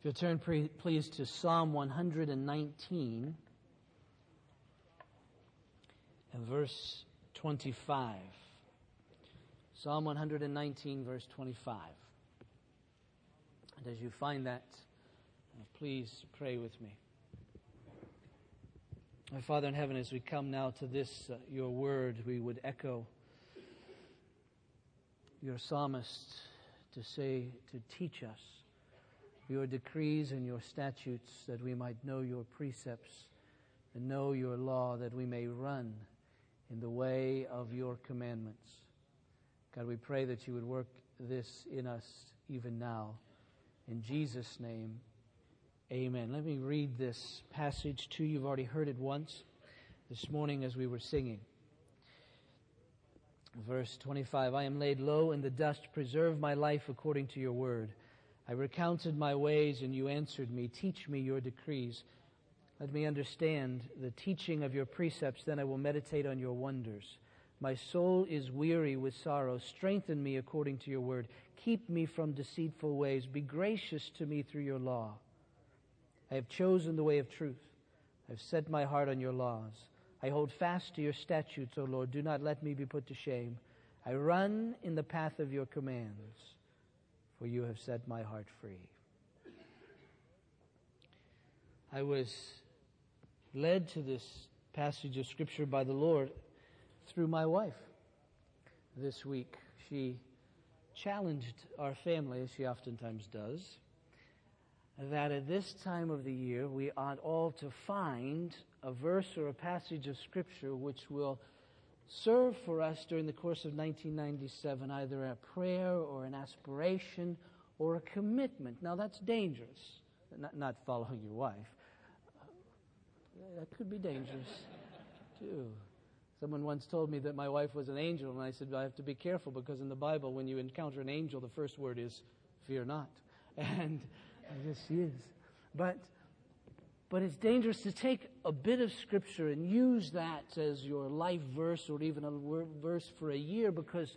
If you'll turn please to Psalm 119 and verse 25. Psalm 119 verse 25. And as you find that, please pray with me. Our Father in heaven, as we come now to this, your word, we would echo your psalmist to teach us your decrees and your statutes, that we might know your precepts and know your law, that we may run in the way of your commandments. God, we pray that you would work this in us even now. In Jesus' name, amen. Let me read this passage to you. You've already heard it once this morning as we were singing. Verse 25, I am laid low in the dust. Preserve my life according to your word. I recounted my ways, and you answered me. Teach me your decrees. Let me understand the teaching of your precepts. Then I will meditate on your wonders. My soul is weary with sorrow. Strengthen me according to your word. Keep me from deceitful ways. Be gracious to me through your law. I have chosen the way of truth. I have set my heart on your laws. I hold fast to your statutes, O Lord. Do not let me be put to shame. I run in the path of your commands, for you have set my heart free. I was led to this passage of Scripture by the Lord through my wife this week. She challenged our family, as she oftentimes does, that at this time of the year we ought all to find a verse or a passage of Scripture which will serve for us during the course of 1997, either a prayer or an aspiration or a commitment. Now that's dangerous, not following your wife. That could be dangerous too. Someone once told me that my wife was an angel, and I said, I have to be careful, because in the Bible, when you encounter an angel, the first word is, fear not. And yes, she is. But it's dangerous to take a bit of Scripture and use that as your life verse or even a verse for a year, because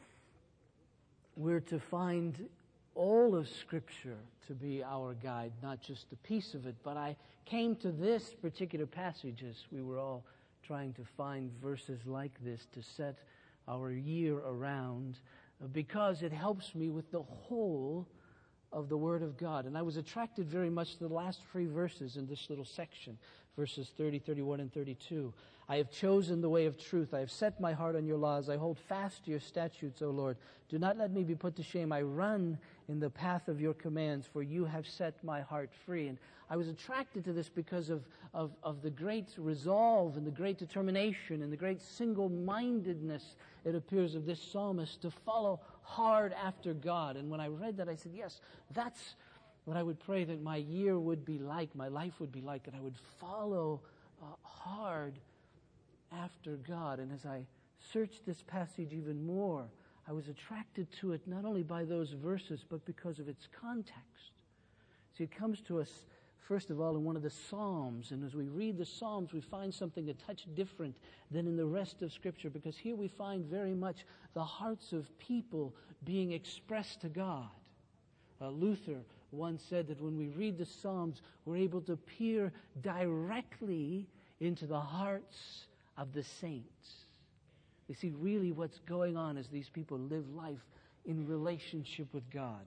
we're to find all of Scripture to be our guide, not just a piece of it. But I came to this particular passage as we were all trying to find verses like this to set our year around, because it helps me with the whole of the Word of God. And I was attracted very much to the last three verses in this little section, verses 30, 31, and 32. I have chosen the way of truth. I have set my heart on your laws. I hold fast to your statutes, O Lord. Do not let me be put to shame. I run in the path of your commands, for you have set my heart free. And I was attracted to this because of the great resolve and the great determination and the great single-mindedness, it appears, of this psalmist to follow hard after God. And when I read that, I said, yes, that's what I would pray that my year would be like, my life would be like, that I would follow hard after God. And as I searched this passage even more, I was attracted to it not only by those verses, but because of its context. See, it comes to us, first of all, in one of the Psalms. And as we read the Psalms, we find something a touch different than in the rest of Scripture, because here we find very much the hearts of people being expressed to God. Luther once said that when we read the Psalms, we're able to peer directly into the hearts of the saints. We see really what's going on as these people live life in relationship with God.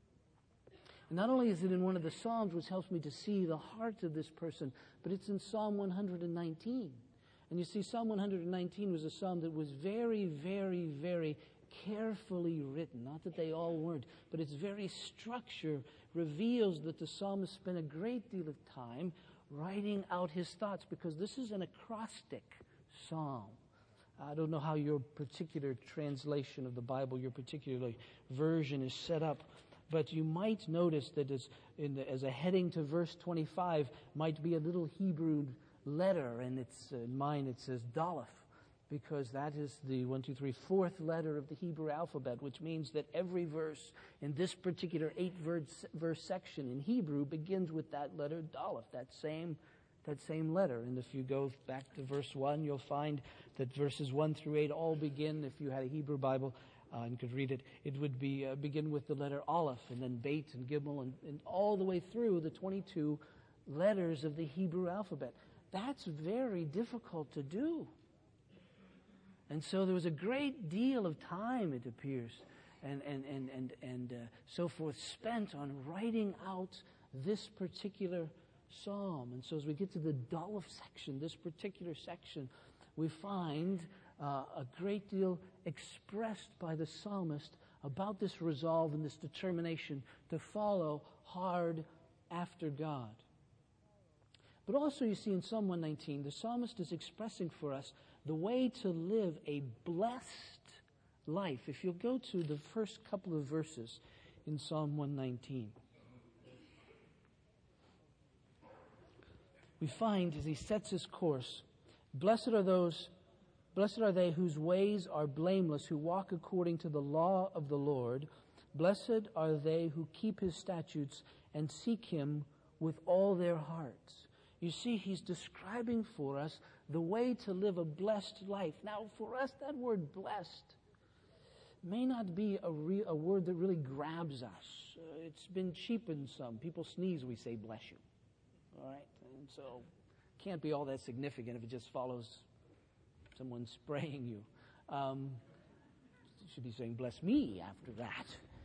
And not only is it in one of the Psalms which helps me to see the heart of this person, but it's in Psalm 119. And you see, Psalm 119 was a psalm that was very, very, very carefully written. Not that they all weren't, but its very structure reveals that the psalmist spent a great deal of time writing out his thoughts, because this is an acrostic psalm. I don't know how your particular translation of the Bible, your particular version is set up, but you might notice that as a heading to verse 25 might be a little Hebrew letter, and in mine it says Daleth, because that is the 4th letter of the Hebrew alphabet, which means that every verse in this particular 8-verse section in Hebrew begins with that letter Daleth, that same letter. And if you go back to verse 1, you'll find that verses 1 through 8 all begin, if you had a Hebrew Bible, and could read it, it would be begin with the letter Aleph, and then Beit and Gimel, and all the way through the 22 letters of the Hebrew alphabet. That's very difficult to do. And so there was a great deal of time, it appears, and so forth, spent on writing out this particular psalm. And so as we get to the Daleth section, this particular section, we find a great deal expressed by the psalmist about this resolve and this determination to follow hard after God. But also you see in Psalm 119, the psalmist is expressing for us the way to live a blessed life. If you'll go to the first couple of verses in Psalm 119, we find as he sets his course, blessed are they whose ways are blameless, who walk according to the law of the Lord. Blessed are they who keep his statutes and seek him with all their hearts. You see, he's describing for us the way to live a blessed life. Now, for us, that word blessed may not be a word that really grabs us. It's been cheapened some. People sneeze, we say, bless you. All right? And so it can't be all that significant if it just follows someone spraying you. You should be saying, bless me after that.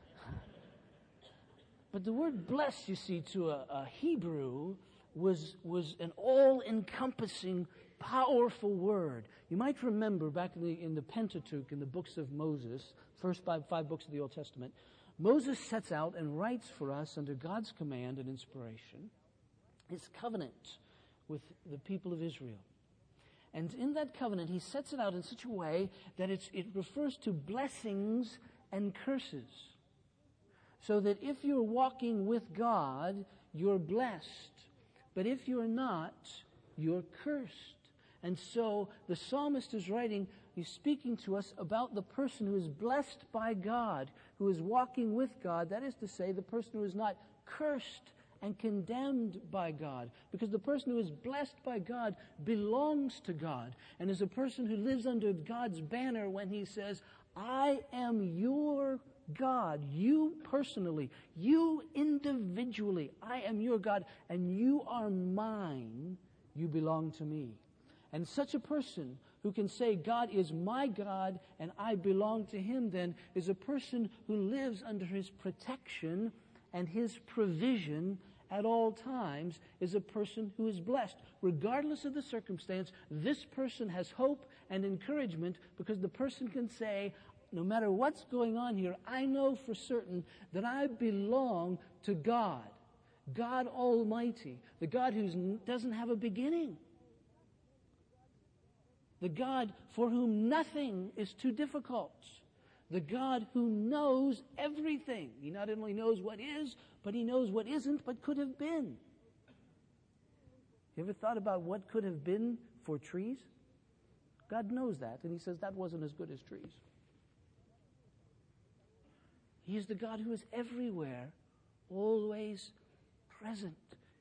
But the word bless, you see, to a Hebrew was an all-encompassing, powerful word. You might remember back in the Pentateuch, in the books of Moses, first five books of the Old Testament, Moses sets out and writes for us under God's command and inspiration his covenant with the people of Israel. And in that covenant, he sets it out in such a way that it refers to blessings and curses. So that if you're walking with God, you're blessed. But if you're not, you're cursed. And so the psalmist is writing, he's speaking to us about the person who is blessed by God, who is walking with God. That is to say, the person who is not cursed and condemned by God. Because the person who is blessed by God belongs to God and is a person who lives under God's banner when he says, I am your God, you personally, you individually, I am your God, and you are mine, you belong to me. And such a person who can say, God is my God and I belong to him, then is a person who lives under his protection and his provision at all times, is a person who is blessed. Regardless of the circumstance, this person has hope and encouragement because the person can say, no matter what's going on here, I know for certain that I belong to God, God Almighty, the God who doesn't have a beginning, the God for whom nothing is too difficult, the God who knows everything. He not only knows what is, but he knows what isn't, but could have been. You ever thought about what could have been for trees? God knows that, and he says that wasn't as good as trees. He is the God who is everywhere, always present.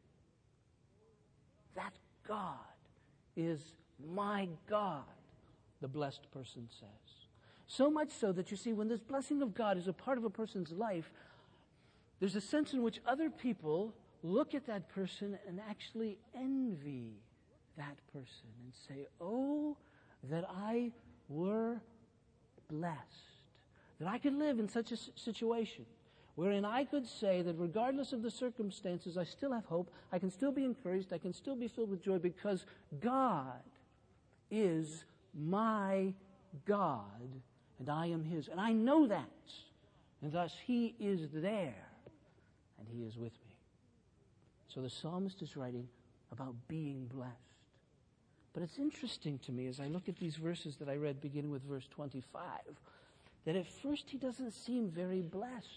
That God is my God, the blessed person says. So much so that you see, when this blessing of God is a part of a person's life, there's a sense in which other people look at that person and actually envy that person and say, oh, that I were blessed. That I could live in such a situation wherein I could say that regardless of the circumstances, I still have hope, I can still be encouraged, I can still be filled with joy because God is my God and I am his. And I know that. And thus he is there and he is with me. So the psalmist is writing about being blessed. But it's interesting to me as I look at these verses that I read, beginning with verse 25, that at first he doesn't seem very blessed.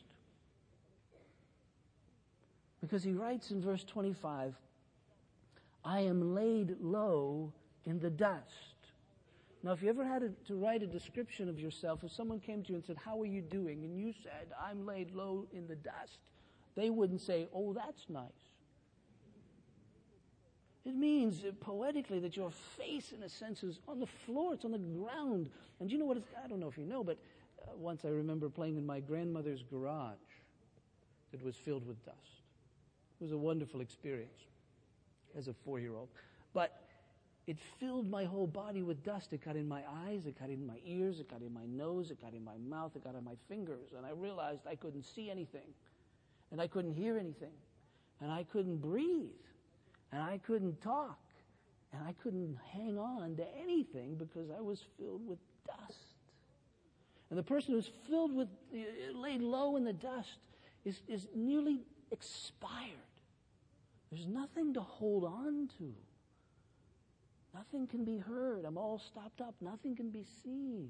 Because he writes in verse 25, I am laid low in the dust. Now, if you ever had to write a description of yourself, if someone came to you and said, how are you doing? And you said, I'm laid low in the dust, they wouldn't say, oh, that's nice. It means poetically that your face, in a sense, is on the floor. It's on the ground. And you know what? I don't know if you know, but once I remember playing in my grandmother's garage that was filled with dust. It was a wonderful experience as a 4-year-old. But it filled my whole body with dust. It got in my eyes, it got in my ears, it got in my nose, it got in my mouth, it got in my fingers. And I realized I couldn't see anything. And I couldn't hear anything. And I couldn't breathe. And I couldn't talk. And I couldn't hang on to anything because I was filled with dust. And the person who's filled with, laid low in the dust is nearly expired. There's nothing to hold on to. Nothing can be heard. I'm all stopped up. Nothing can be seen.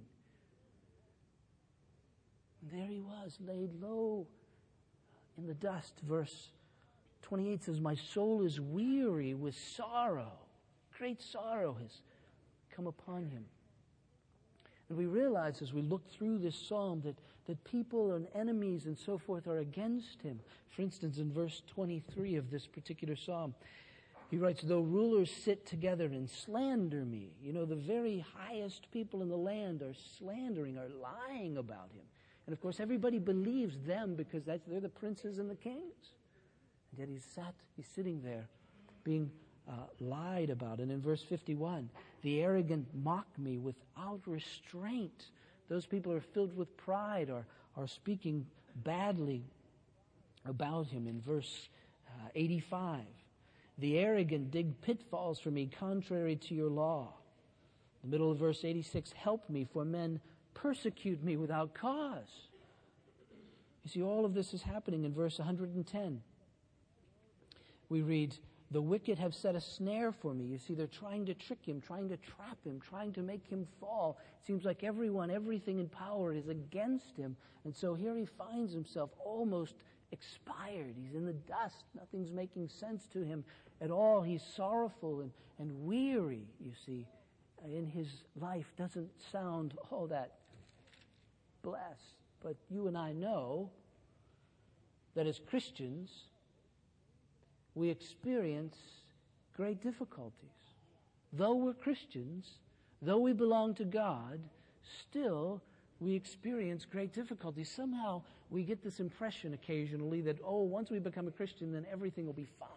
And there he was, laid low in the dust. Verse 28 says, my soul is weary with sorrow. Great sorrow has come upon him. And we realize as we look through this psalm that people and enemies and so forth are against him. For instance, in verse 23 of this particular psalm, he writes, though rulers sit together and slander me. You know, the very highest people in the land are slandering, are lying about him. And of course, everybody believes them because they're the princes and the kings. And yet he's sitting there being lied about. And in verse 51, the arrogant mock me without restraint. Those people are filled with pride or are speaking badly about him. In verse 85, the arrogant dig pitfalls for me contrary to your law. In the middle of verse 86, help me, for men persecute me without cause. You see, all of this is happening in verse 110. We read, the wicked have set a snare for me. You see, they're trying to trick him, trying to trap him, trying to make him fall. It seems like everything in power is against him. And so here he finds himself almost expired. He's in the dust. Nothing's making sense to him at all. He's sorrowful and weary, you see. In his life doesn't sound all that blessed. But you and I know that as Christians, we experience great difficulties. Though we're Christians, though we belong to God, still we experience great difficulties. Somehow we get this impression occasionally that, once we become a Christian, then everything will be fine.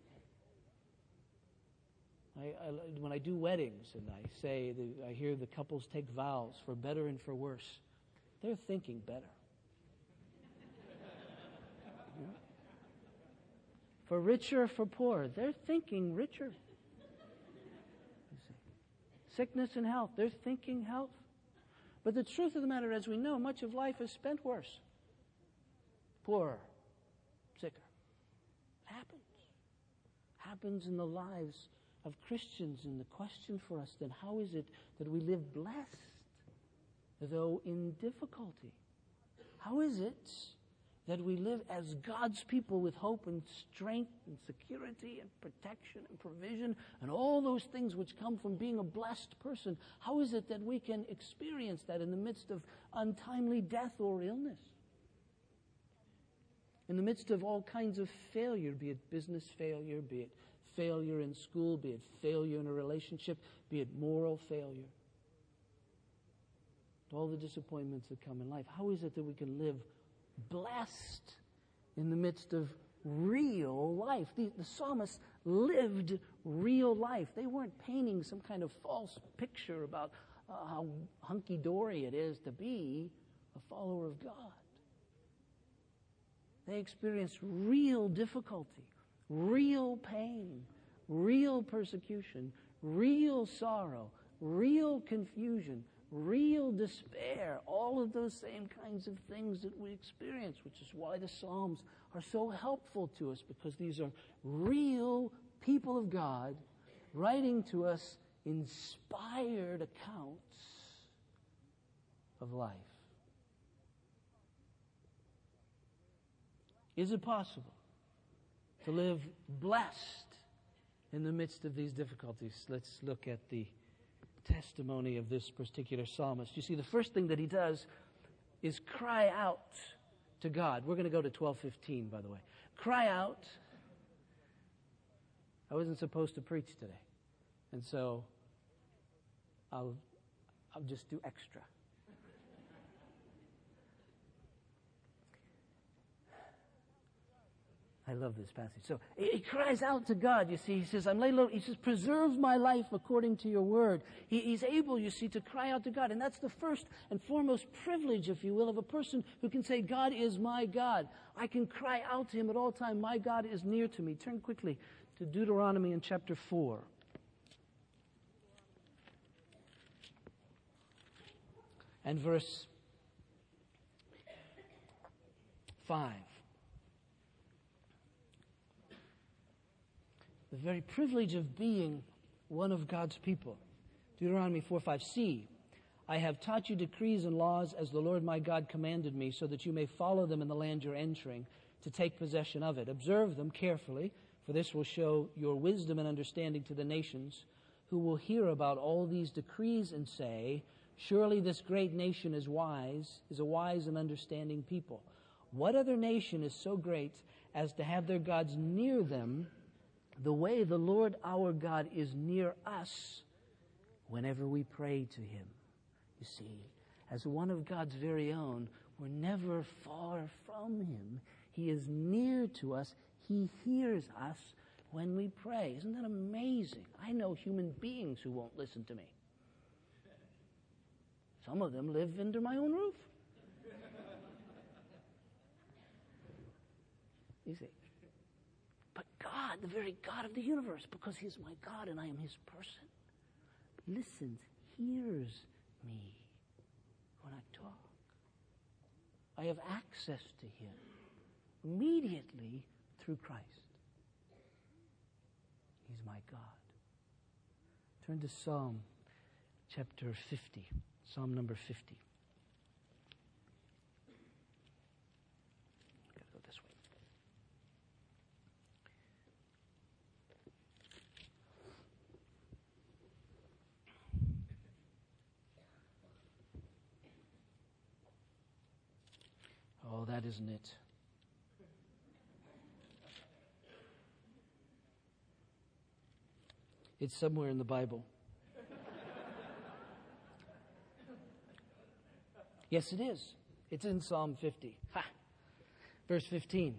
When I do weddings and I hear the couples take vows for better and for worse, they're thinking better. For richer, for poorer, they're thinking richer. Sickness and health, they're thinking health. But the truth of the matter, as we know, much of life is spent worse. Poorer, sicker. Happens in the lives of Christians. And the question for us then, how is it that we live blessed, though in difficulty? How is it that we live as God's people with hope and strength and security and protection and provision and all those things which come from being a blessed person? How is it that we can experience that in the midst of untimely death or illness? In the midst of all kinds of failure, be it business failure, be it failure in school, be it failure in a relationship, be it moral failure. All the disappointments that come in life. How is it that we can live blessed in the midst of real life? The psalmists lived real life. They weren't painting some kind of false picture about how hunky-dory it is to be a follower of God. They experienced real difficulty, real pain, real persecution, real sorrow, real confusion, real despair, all of those same kinds of things that we experience, which is why the Psalms are so helpful to us, because these are real people of God writing to us inspired accounts of life. Is it possible to live blessed in the midst of these difficulties? Let's look at the testimony of this particular psalmist. You see, the first thing that he does is cry out to God. We're going to go to 12:15, by the way. Cry out. I wasn't supposed to preach today, and so I'll just do extra. love this passage. So he cries out to God, you see. He says, I'm laid low. He says, preserve my life according to your word. He's able, you see, to cry out to God. And that's the first and foremost privilege, if you will, of a person who can say, God is my God. I can cry out to him at all time. My God is near to me. Turn quickly to Deuteronomy in chapter 4. And verse 5. The very privilege of being one of God's people. Deuteronomy 4:5. See, I have taught you decrees and laws as the Lord my God commanded me, so that you may follow them in the land you're entering, to take possession of it. Observe them carefully, for this will show your wisdom and understanding to the nations, who will hear about all these decrees and say, surely this great nation is a wise and understanding people. What other nation is so great as to have their gods near them, the way the Lord our God is near us whenever we pray to him? You see, as one of God's very own, we're never far from him. He is near to us. He hears us when we pray. Isn't that amazing? I know human beings who won't listen to me. Some of them live under my own roof. You see. But God, the very God of the universe, because he's my God and I am his person, listens, hears me when I talk. I have access to him immediately through Christ. He's my God. Turn to Psalm chapter 50. Psalm number 50. I've got to go this way. Oh, that isn't it. It's somewhere in the Bible. Yes, it is. It's in Psalm 50. Ha! Verse 15.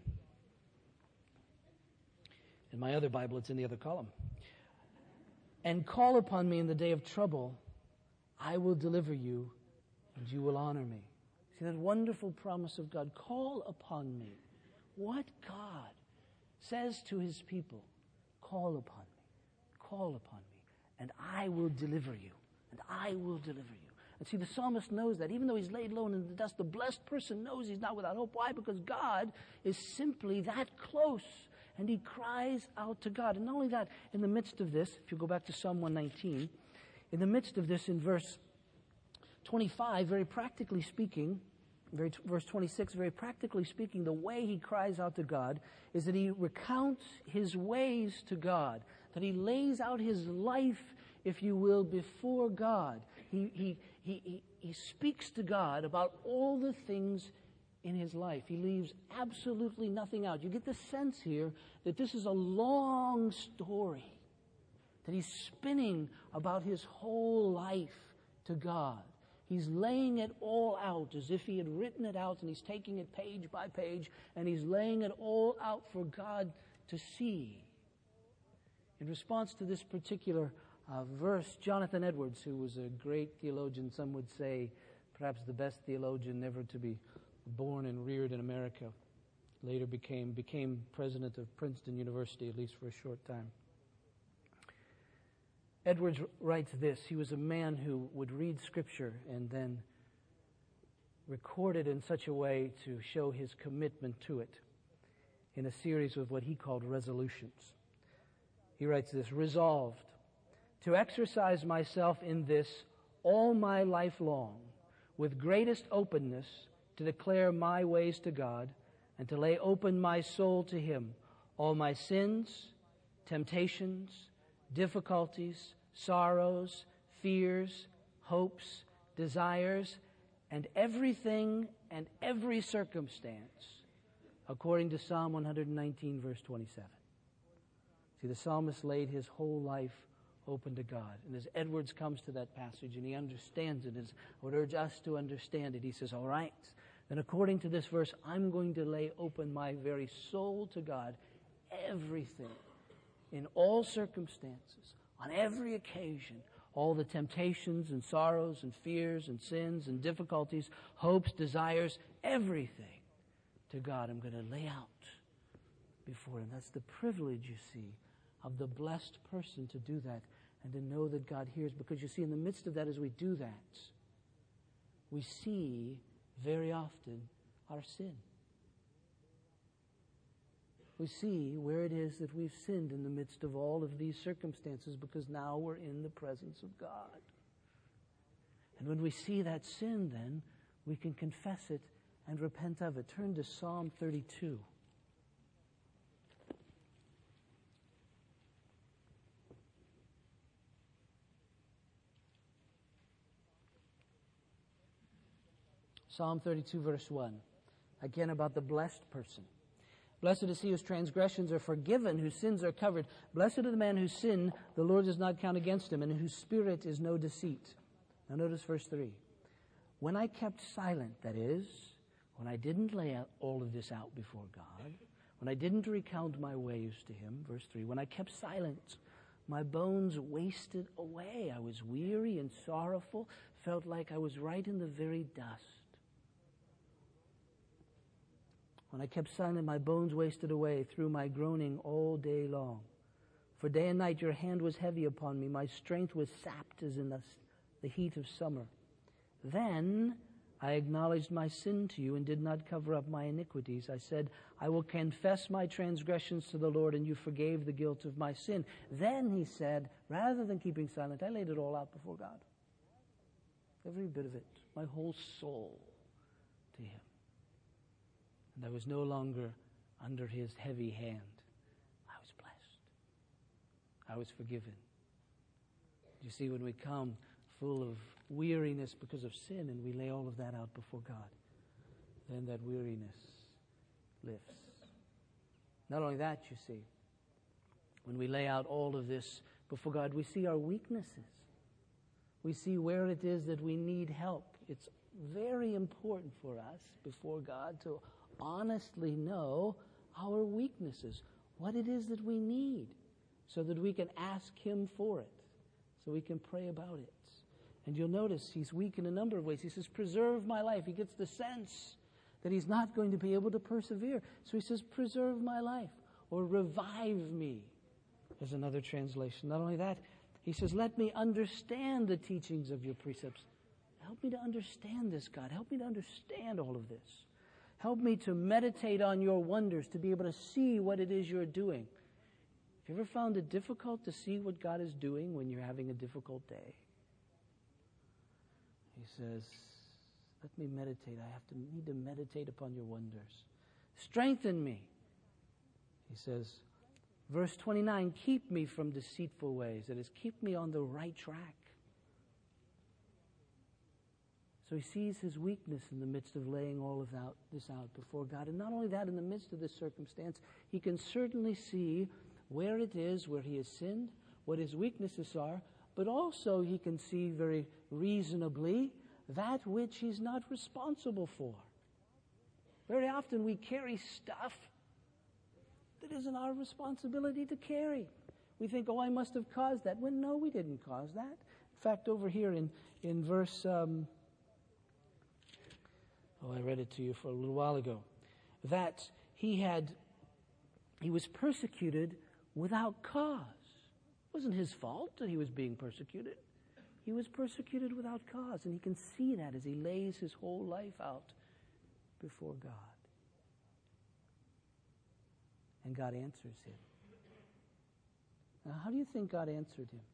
In my other Bible, it's in the other column. And call upon me in the day of trouble. I will deliver you, and you will honor me. See that wonderful promise of God. Call upon me. What God says to his people, call upon me. Call upon me, and I will deliver you. And I will deliver you. And see, the psalmist knows that. Even though he's laid low in the dust, the blessed person knows he's not without hope. Why? Because God is simply that close. And he cries out to God. And not only that, in the midst of this, if you go back to Psalm 119, in the midst of this, in verse 25, very practically speaking, verse 26, very practically speaking, the way he cries out to God is that he recounts his ways to God, that he lays out his life, if you will, before God. He speaks to God about all the things in his life. He leaves absolutely nothing out. You get the sense here that this is a long story, that he's spinning about his whole life to God. He's laying it all out as if he had written it out, and he's taking it page by page, and he's laying it all out for God to see. In response to this particular verse, Jonathan Edwards, who was a great theologian, some would say perhaps the best theologian never to be born and reared in America, later became president of Princeton University, at least for a short time. Edwards writes this. He was a man who would read Scripture and then record it in such a way to show his commitment to it in a series of what he called resolutions. He writes this: resolved to exercise myself in this all my life long, with greatest openness to declare my ways to God, and to lay open my soul to him, all my sins, temptations, difficulties, sorrows, fears, hopes, desires, and everything and every circumstance, according to Psalm 119, verse 27. See, the psalmist laid his whole life open to God. And as Edwards comes to that passage and he understands it, as I would urge us to understand it, he says, all right, then according to this verse, I'm going to lay open my very soul to God, everything, in all circumstances, on every occasion, all the temptations and sorrows and fears and sins and difficulties, hopes, desires, everything to God I'm going to lay out before Him. That's the privilege, you see, of the blessed person to do that and to know that God hears. Because you see, in the midst of that, as we do that, we see very often our sin. We see where it is that we've sinned in the midst of all of these circumstances, because now we're in the presence of God. And when we see that sin, then we can confess it and repent of it. Turn to Psalm 32. Psalm 32, verse 1. Again, about the blessed person. Blessed is he whose transgressions are forgiven, whose sins are covered. Blessed is the man whose sin the Lord does not count against him, and in whose spirit is no deceit. Now notice verse 3. When I kept silent, that is, when I didn't lay out all of this out before God, when I didn't recount my ways to Him, verse 3, when I kept silent, my bones wasted away. I was weary and sorrowful, felt like I was right in the very dust. When I kept silent, my bones wasted away through my groaning all day long. For day and night your hand was heavy upon me. My strength was sapped as in the heat of summer. Then I acknowledged my sin to you and did not cover up my iniquities. I said, I will confess my transgressions to the Lord, and you forgave the guilt of my sin. Then he said, rather than keeping silent, I laid it all out before God. Every bit of it, my whole soul to Him. And I was no longer under His heavy hand. I was blessed. I was forgiven. You see, when we come full of weariness because of sin and we lay all of that out before God, then that weariness lifts. Not only that, you see, when we lay out all of this before God, we see our weaknesses. We see where it is that we need help. It's very important for us before God to honestly know our weaknesses, what it is that we need, so that we can ask Him for it, so we can pray about it. And you'll notice he's weak in a number of ways. He says, preserve my life. He gets the sense that he's not going to be able to persevere. So he says, preserve my life, or revive me, is another translation. Not only that, he says, let me understand the teachings of your precepts. Help me to understand this, God. Help me to understand all of this. Help me to meditate on your wonders, to be able to see what it is you're doing. Have you ever found it difficult to see what God is doing when you're having a difficult day? He says, let me meditate. I need to meditate upon your wonders. Strengthen me. He says, verse 29, keep me from deceitful ways. That is, keep me on the right track. So he sees his weakness in the midst of laying all of this out before God. And not only that, in the midst of this circumstance, he can certainly see where it is where he has sinned, what his weaknesses are, but also he can see very reasonably that which he's not responsible for. Very often we carry stuff that isn't our responsibility to carry. We think, oh, I must have caused that. Well, no, we didn't cause that. In fact, over here in verse... I read it to you for a little while ago, that he was persecuted without cause. It wasn't his fault that he was being persecuted. He was persecuted without cause, and he can see that as he lays his whole life out before God. And God answers him. Now, how do you think God answered him?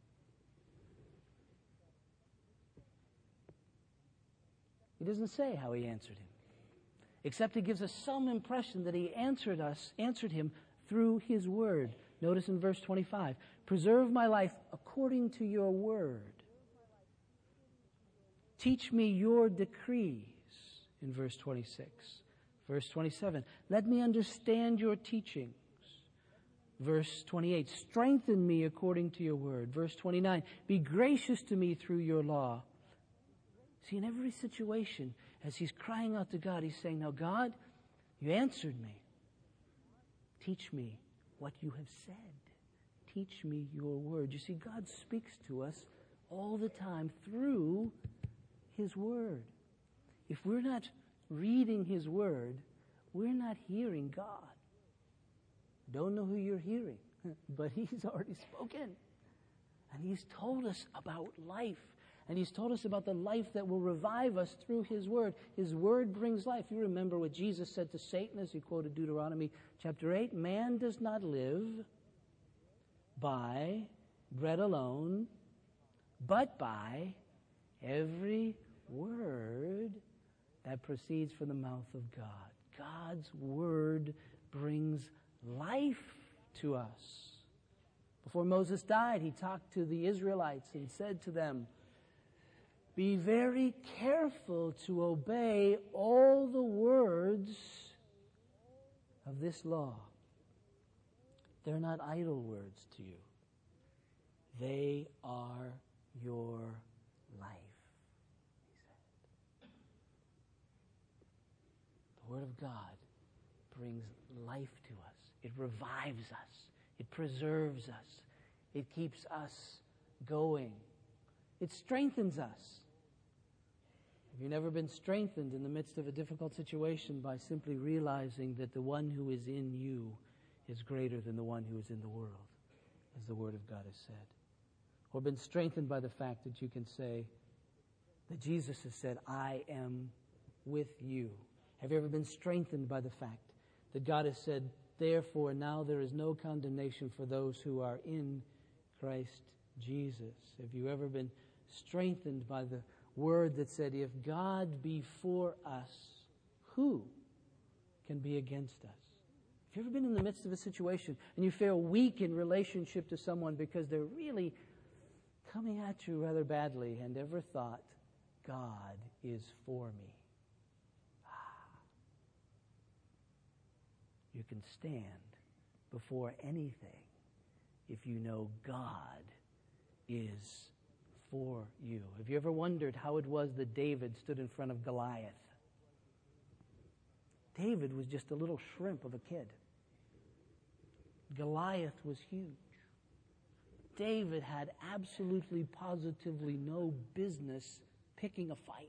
He doesn't say how he answered him, except he gives us some impression that he answered him through his word. Notice in verse 25, preserve my life according to your word. Teach me your decrees, in verse 26. Verse 27, let me understand your teachings. Verse 28, strengthen me according to your word. Verse 29, be gracious to me through your law. See, in every situation, as he's crying out to God, he's saying, now God, you answered me. Teach me what you have said. Teach me your word. You see, God speaks to us all the time through his word. If we're not reading his word, we're not hearing God. Don't know who you're hearing, but he's already spoken. And he's told us about life. And he's told us about the life that will revive us through his word. His word brings life. You remember what Jesus said to Satan as he quoted Deuteronomy chapter 8. Man does not live by bread alone, but by every word that proceeds from the mouth of God. God's word brings life to us. Before Moses died, he talked to the Israelites and said to them, be very careful to obey all the words of this law. They're not idle words to you. They are your life, he said. The Word of God brings life to us. It revives us. It preserves us. It keeps us going. It strengthens us. Have you never been strengthened in the midst of a difficult situation by simply realizing that the one who is in you is greater than the one who is in the world, as the Word of God has said? Or been strengthened by the fact that you can say that Jesus has said, I am with you? Have you ever been strengthened by the fact that God has said, therefore now there is no condemnation for those who are in Christ Jesus? Have you ever been strengthened by the word that said, if God be for us, who can be against us? Have you ever been in the midst of a situation and you feel weak in relationship to someone because they're really coming at you rather badly, and ever thought, God is for me? You can stand before anything if you know God is for you. Have you ever wondered how it was that David stood in front of Goliath? David was just a little shrimp of a kid. Goliath was huge. David had absolutely, positively no business picking a fight.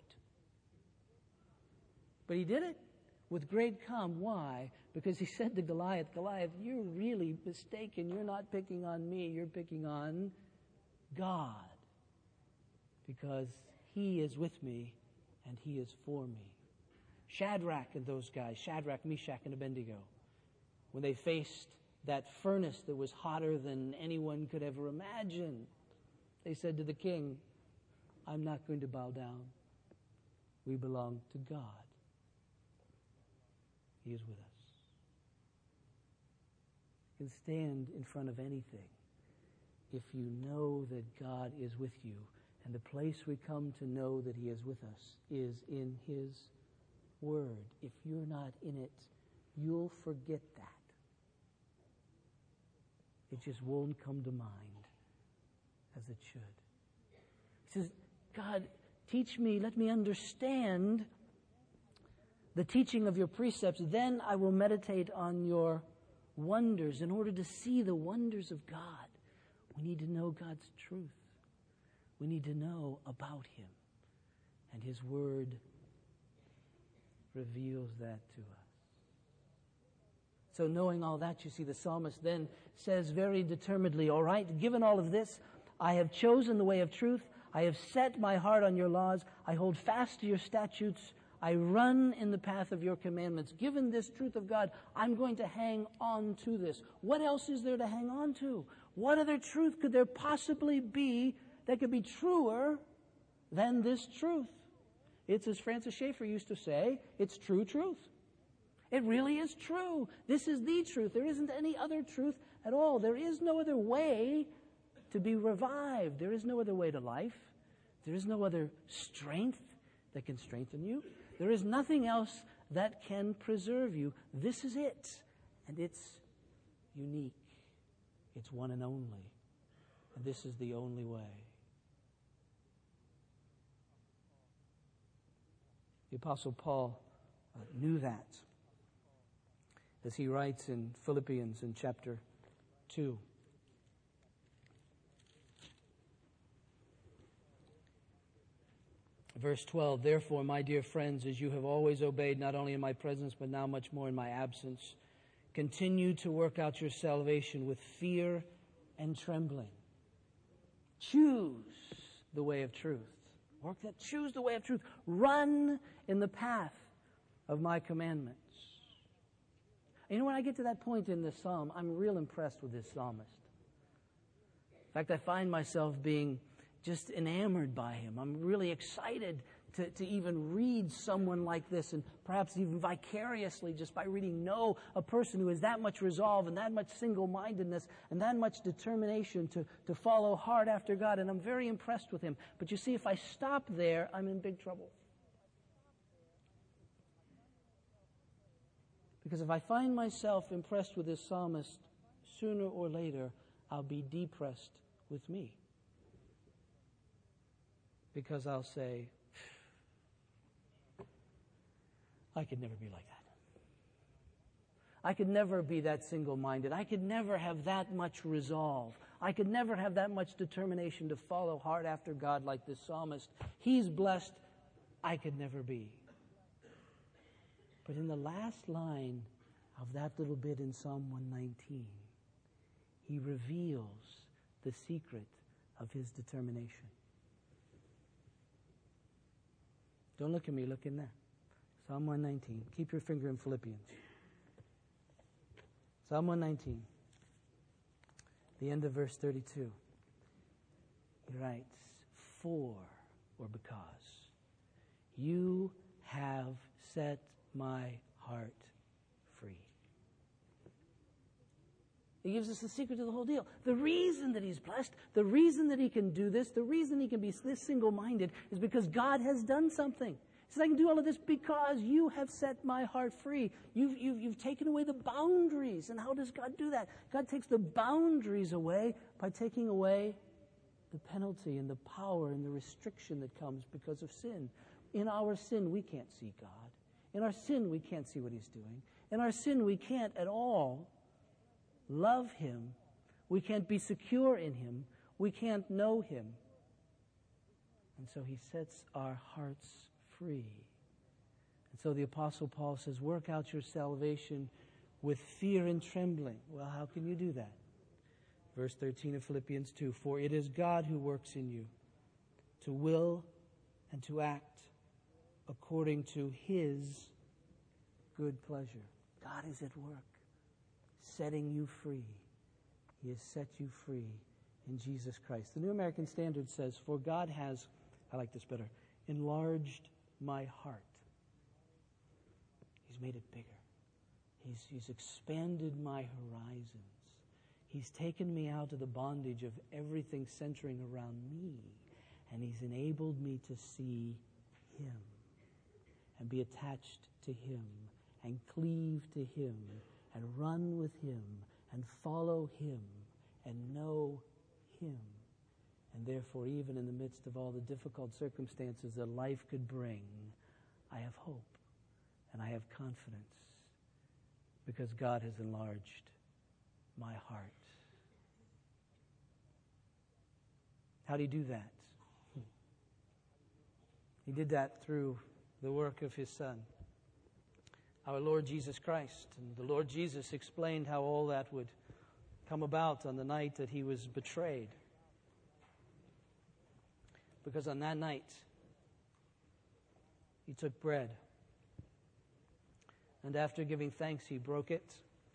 But he did it with great calm. Why? Because he said to Goliath, Goliath, you're really mistaken. You're not picking on me. You're picking on God. Because he is with me and he is for me. Shadrach and those guys, Shadrach, Meshach, and Abednego, when they faced that furnace that was hotter than anyone could ever imagine, they said to the king, I'm not going to bow down. We belong to God. He is with us. You can stand in front of anything if you know that God is with you. And the place we come to know that he is with us is in his word. If you're not in it, you'll forget that. It just won't come to mind as it should. He says, God, teach me, let me understand the teaching of your precepts. Then I will meditate on your wonders. In order to see the wonders of God, we need to know God's truth. We need to know about him. And his word reveals that to us. So knowing all that, you see, the psalmist then says very determinedly, all right, given all of this, I have chosen the way of truth. I have set my heart on your laws. I hold fast to your statutes. I run in the path of your commandments. Given this truth of God, I'm going to hang on to this. What else is there to hang on to? What other truth could there possibly be that could be truer than this truth? It's as Francis Schaeffer used to say, it's true truth. It really is true. This is the truth. There isn't any other truth at all. There is no other way to be revived. There is no other way to life. There is no other strength that can strengthen you. There is nothing else that can preserve you. This is it. And it's unique. It's one and only. And this is the only way. The Apostle Paul knew that, as he writes in Philippians in chapter 2. Verse 12, therefore, my dear friends, as you have always obeyed, not only in my presence, but now much more in my absence, continue to work out your salvation with fear and trembling. Choose the way of truth. Choose the way of truth. Run in the path of my commandments. You know, when I get to that point in this psalm, I'm real impressed with this psalmist. In fact, I find myself being just enamored by him. I'm really excited to even read someone like this, and perhaps even vicariously, just by reading, know a person who has that much resolve and that much single-mindedness and that much determination to follow hard after God. And I'm very impressed with him. But you see, if I stop there, I'm in big trouble. Because if I find myself impressed with this psalmist, sooner or later, I'll be depressed with me. Because I'll say, I could never be like that. I could never be that single-minded. I could never have that much resolve. I could never have that much determination to follow hard after God like this psalmist. He's blessed. I could never be. But in the last line of that little bit in Psalm 119, he reveals the secret of his determination. Don't look at me, look in there. Psalm 119. Keep your finger in Philippians. Psalm 119. The end of verse 32. He writes, for, or because, you have set my heart free. He gives us the secret to the whole deal. The reason that he's blessed, the reason that he can do this, the reason he can be this single-minded is because God has done something. He says, I can do all of this because you have set my heart free. You've taken away the boundaries. And how does God do that? God takes the boundaries away by taking away the penalty and the power and the restriction that comes because of sin. In our sin, we can't see God. In our sin, we can't see what he's doing. In our sin, we can't at all love him. We can't be secure in him. We can't know him. And so he sets our hearts free. And so the Apostle Paul says, work out your salvation with fear and trembling. Well, how can you do that? Verse 13 of Philippians 2, for it is God who works in you to will and to act according to his good pleasure. God is at work, setting you free. He has set you free in Jesus Christ. The New American Standard says, for God has, I like this better, enlarged my heart. He's made it bigger. He's expanded my horizons. He's taken me out of the bondage of everything centering around me, and he's enabled me to see him and be attached to him and cleave to him and run with him and follow him and know him. And therefore, even in the midst of all the difficult circumstances that life could bring, I have hope and I have confidence because God has enlarged my heart. How do you do that? He did that through the work of his Son, our Lord Jesus Christ. And the Lord Jesus explained how all that would come about on the night that he was betrayed. Because on that night, he took bread, and after giving thanks, he broke it.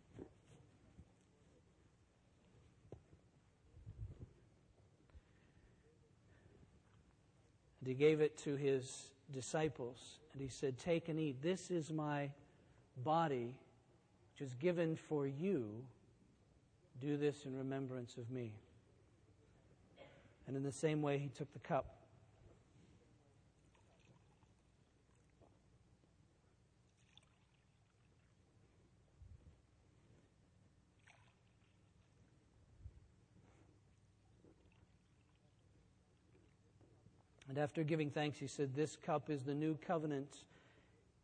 And he gave it to his disciples, and he said, take and eat. This is my body, which is given for you. Do this in remembrance of me. And in the same way, he took the cup. And after giving thanks, he said, this cup is the new covenant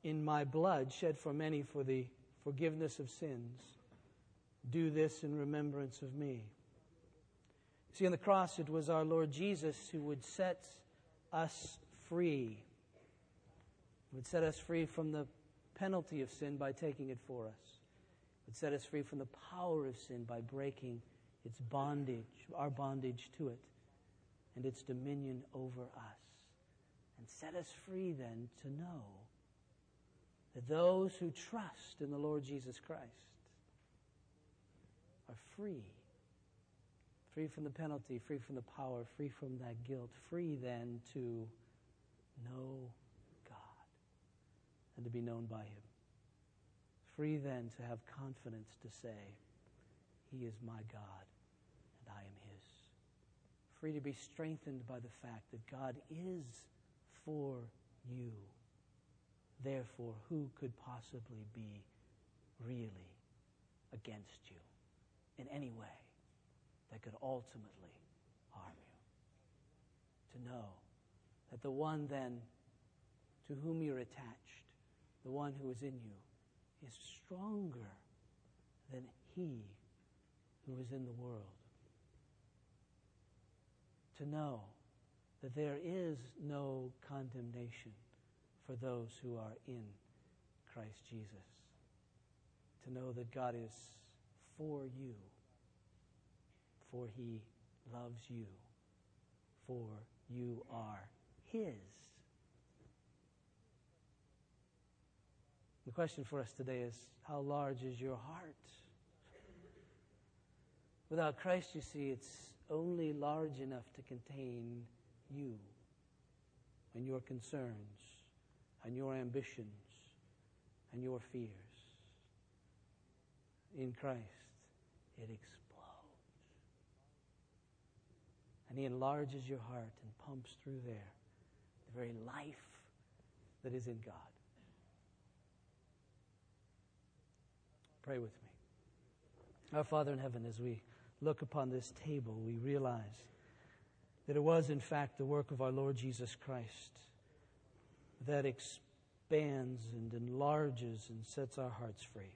in my blood shed for many for the forgiveness of sins. Do this in remembrance of me. See, on the cross it was our Lord Jesus who would set us free. He would set us free from the penalty of sin by taking it for us. He would set us free from the power of sin by breaking its bondage, our bondage to it, and its dominion over us. And set us free then to know that those who trust in the Lord Jesus Christ are free. Free from the penalty, free from the power, free from that guilt, free then to know God and to be known by Him. Free then to have confidence to say, He is my God and I am His. Free to be strengthened by the fact that God is for you. Therefore, who could possibly be really against you in any way that could ultimately harm you? To know that the one then to whom you're attached, the one who is in you, is stronger than he who is in the world. To know that there is no condemnation for those who are in Christ Jesus. To know that God is for you, for He loves you, for you are His. The question for us today is, how large is your heart? Without Christ, you see, it's only large enough to contain you and your concerns and your ambitions and your fears. In Christ, it explodes. And He enlarges your heart and pumps through there the very life that is in God. Pray with me. Our Father in heaven, as we look upon this table, we realize that it was in fact the work of our Lord Jesus Christ that expands and enlarges and sets our hearts free.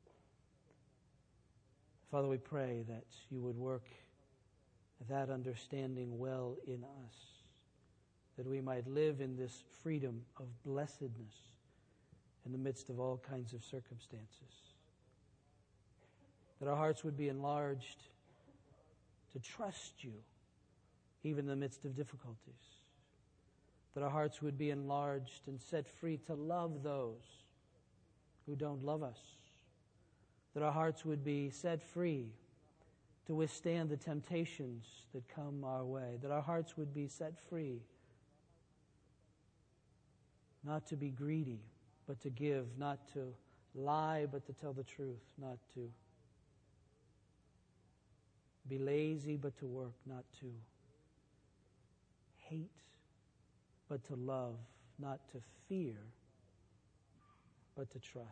Father, we pray that you would work that understanding well in us, that we might live in this freedom of blessedness in the midst of all kinds of circumstances. That our hearts would be enlarged to trust you, even in the midst of difficulties. That our hearts would be enlarged and set free to love those who don't love us. That our hearts would be set free to withstand the temptations that come our way. That our hearts would be set free not to be greedy, but to give, not to lie, but to tell the truth, not to be lazy, but to work, not to hate, but to love, not to fear, but to trust.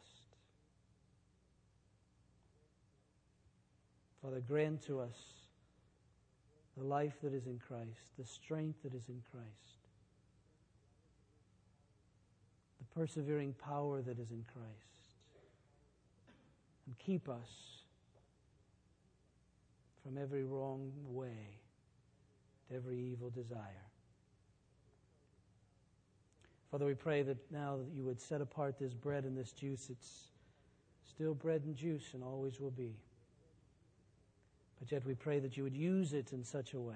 Father, grant to us the life that is in Christ, the strength that is in Christ, the persevering power that is in Christ, and keep us from every wrong way, every evil desire. Father, we pray that now that you would set apart this bread and this juice. It's still bread and juice and always will be. But yet we pray that you would use it in such a way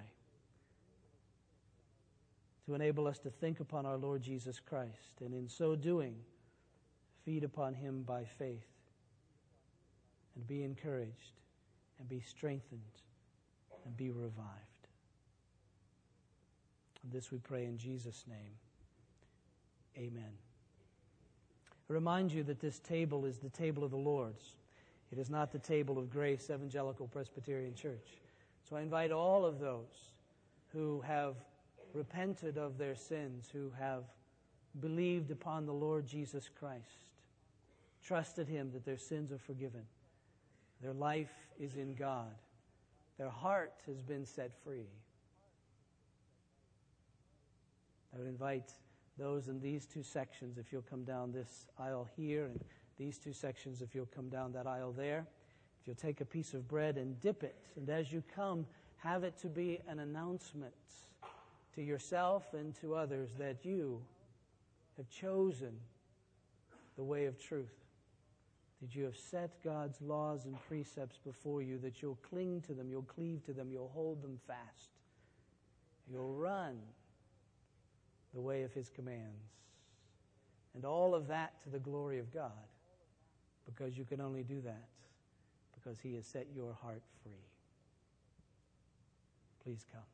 to enable us to think upon our Lord Jesus Christ, and in so doing, feed upon Him by faith and be encouraged and be strengthened and be revived. And this we pray in Jesus' name. Amen. I remind you that this table is the table of the Lord's. It is not the table of Grace Evangelical Presbyterian Church. So I invite all of those who have repented of their sins, who have believed upon the Lord Jesus Christ, trusted Him that their sins are forgiven, their life is in God, their heart has been set free. I would invite those in these two sections, if you'll come down this aisle here, and these two sections, if you'll come down that aisle there. If you'll take a piece of bread and dip it, and as you come, have it to be an announcement to yourself and to others that you have chosen the way of truth, that you have set God's laws and precepts before you, that you'll cling to them, you'll cleave to them, you'll hold them fast. You'll run the way of His commands. And all of that to the glory of God, because you can only do that because He has set your heart free. Please come.